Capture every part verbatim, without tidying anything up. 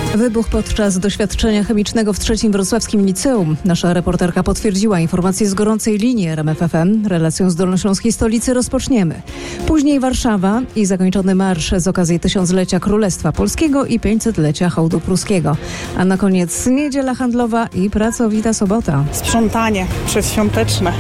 Wybuch podczas doświadczenia chemicznego w trzecim wrocławskim liceum. Nasza reporterka potwierdziła informacje z gorącej linii R M F F M. Relacją z dolnośląskiej stolicy rozpoczniemy. Później Warszawa i zakończony marsz z okazji tysiąclecia Królestwa Polskiego i pięćsetlecia hołdu pruskiego. A na koniec niedziela handlowa i pracowita sobota. Sprzątanie przedświąteczne.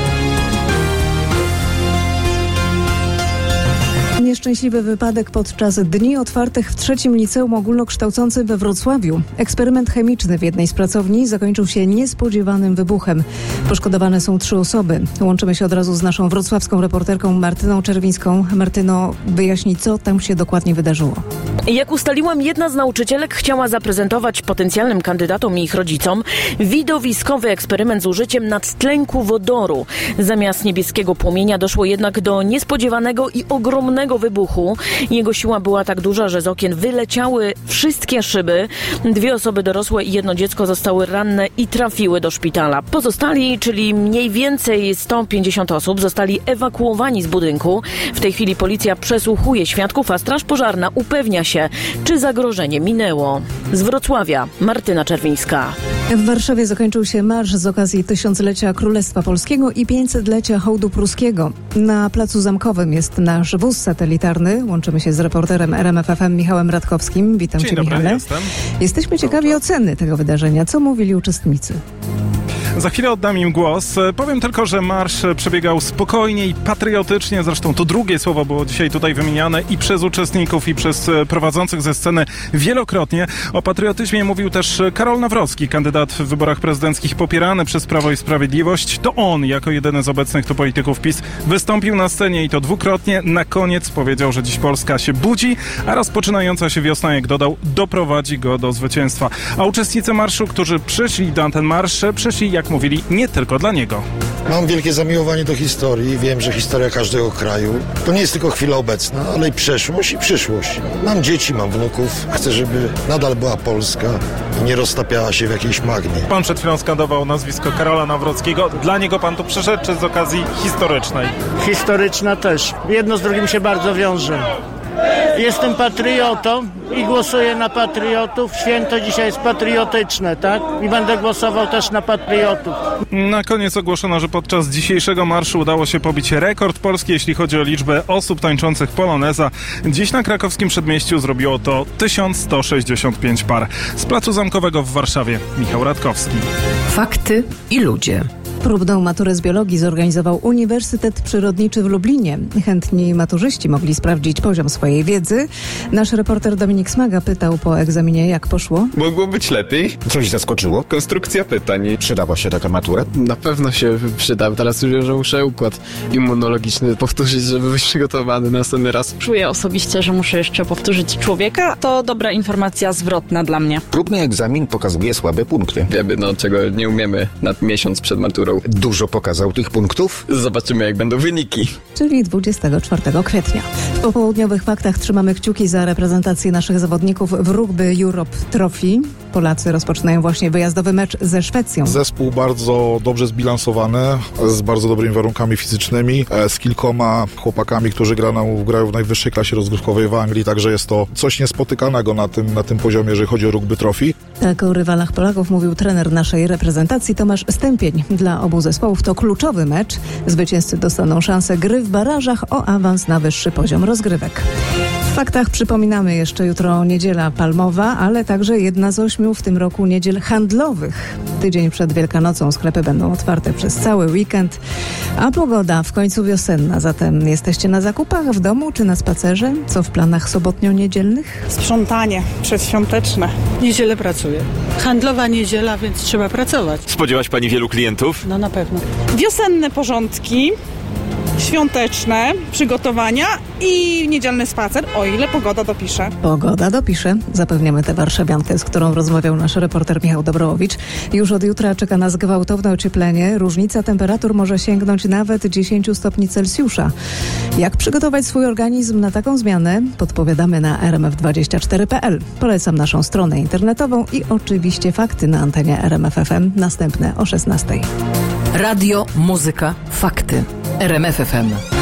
Nieszczęśliwy wypadek podczas dni otwartych w trzecim liceum ogólnokształcącym we Wrocławiu. Eksperyment chemiczny w jednej z pracowni zakończył się niespodziewanym wybuchem. Poszkodowane są trzy osoby. Łączymy się od razu z naszą wrocławską reporterką Martyną Czerwińską. Martyno, wyjaśnij, co tam się dokładnie wydarzyło. Jak ustaliłam, jedna z nauczycielek chciała zaprezentować potencjalnym kandydatom i ich rodzicom widowiskowy eksperyment z użyciem nadtlenku wodoru. Zamiast niebieskiego płomienia doszło jednak do niespodziewanego i ogromnego wybuchu. Jego siła była tak duża, że z okien wyleciały wszystkie szyby. Dwie osoby dorosłe i jedno dziecko zostały ranne i trafiły do szpitala. Pozostali, czyli mniej więcej sto pięćdziesiąt osób, zostali ewakuowani z budynku. W tej chwili policja przesłuchuje świadków, a straż pożarna upewnia się, czy zagrożenie minęło. Z Wrocławia Martyna Czerwińska. W Warszawie zakończył się marsz z okazji tysiąclecia Królestwa Polskiego i pięćsetlecia hołdu pruskiego. Na Placu Zamkowym jest nasz wóz satelitarny. Łączymy się z reporterem R M F F M Michałem Radkowskim. Witam Dzień Cię, dobry, Michale. jestem. Jesteśmy ciekawi oceny tego wydarzenia. Co mówili uczestnicy? Za chwilę oddam im głos. Powiem tylko, że marsz przebiegał spokojnie i patriotycznie. Zresztą to drugie słowo było dzisiaj tutaj wymieniane i przez uczestników, i przez prowadzących ze sceny wielokrotnie. O patriotyzmie mówił też Karol Nawrocki, kandydat w wyborach prezydenckich popierany przez Prawo i Sprawiedliwość. To on, jako jedyny z obecnych tu polityków PiS, wystąpił na scenie i to dwukrotnie. Na koniec powiedział, że dziś Polska się budzi, a rozpoczynająca się wiosna, jak dodał, doprowadzi go do zwycięstwa. A uczestnicy marszu, którzy przyszli na ten marsz, przyszli, jak mówili, nie tylko dla niego. Mam wielkie zamiłowanie do historii. Wiem, że historia każdego kraju to nie jest tylko chwila obecna, ale i przeszłość i przyszłość. Mam dzieci, mam wnuków. Chcę, żeby nadal była Polska i nie roztapiała się w jakiejś magnie. Pan przed chwilą skandował nazwisko Karola Nawrockiego. Dla niego pan tu przyszedł, czy z okazji historycznej? Historyczna też. Jedno z drugim się bardzo wiąże. Jestem patriotą i głosuję na patriotów. Święto dzisiaj jest patriotyczne, tak? I będę głosował też na patriotów. Na koniec ogłoszono, że podczas dzisiejszego marszu udało się pobić rekord Polski, jeśli chodzi o liczbę osób tańczących poloneza. Dziś na krakowskim przedmieściu zrobiło to tysiąc sto sześćdziesiąt pięć par. Z Placu Zamkowego w Warszawie Michał Radkowski. Fakty i ludzie. Próbną maturę z biologii zorganizował Uniwersytet Przyrodniczy w Lublinie. Chętni maturzyści mogli sprawdzić poziom swojej wiedzy. Nasz reporter Dominik Smaga pytał po egzaminie, jak poszło. Mogło być lepiej. Co ci zaskoczyło? Konstrukcja pytań. Przydała się taka matura? Na pewno się przydał. Teraz już wiem, że muszę układ immunologiczny powtórzyć, żeby być przygotowany następny raz. Czuję osobiście, że muszę jeszcze powtórzyć człowieka. To dobra informacja zwrotna dla mnie. Próbny egzamin pokazuje słabe punkty. Wiemy, no czego nie umiemy nad miesiąc przed maturą. Dużo pokazał tych punktów? Zobaczymy, jak będą wyniki. Czyli dwudziestego czwartego kwietnia. W popołudniowych faktach trzymamy kciuki za reprezentację naszych zawodników w Rugby Europe Trophy. Polacy rozpoczynają właśnie wyjazdowy mecz ze Szwecją. Zespół bardzo dobrze zbilansowany, z bardzo dobrymi warunkami fizycznymi, z kilkoma chłopakami, którzy grają, grają w najwyższej klasie rozgrywkowej w Anglii, także jest to coś niespotykanego na tym, na tym poziomie, jeżeli chodzi o Rugby Trophy. Tak o rywalach Polaków mówił trener naszej reprezentacji Tomasz Stępień. Dla obu zespołów to kluczowy mecz. Zwycięzcy dostaną szansę gry w barażach o awans na wyższy poziom rozgrywek. W faktach przypominamy jeszcze jutro niedziela palmowa, ale także jedna z ośmiu w tym roku niedziel handlowych. Tydzień przed Wielkanocą sklepy będą otwarte przez cały weekend, a pogoda w końcu wiosenna. Zatem jesteście na zakupach, w domu czy na spacerze? Co w planach sobotnio-niedzielnych? Sprzątanie przedświąteczne. Niedzielę pracuję. Handlowa niedziela, więc trzeba pracować. Spodziewałaś pani wielu klientów? No na pewno. Wiosenne porządki, świąteczne przygotowania i niedzielny spacer, o ile pogoda dopisze. Pogoda dopisze, zapewniamy tę warszawiankę, z którą rozmawiał nasz reporter Michał Dobrołowicz. Już od jutra czeka nas gwałtowne ocieplenie. Różnica temperatur może sięgnąć nawet dziesięć stopni Celsjusza. Jak przygotować swój organizm na taką zmianę? Podpowiadamy na r m f dwadzieścia cztery kropka p l. Polecam naszą stronę internetową i oczywiście fakty na antenie R M F F M, następne o szesnastej. Radio, muzyka, fakty. R M F F M.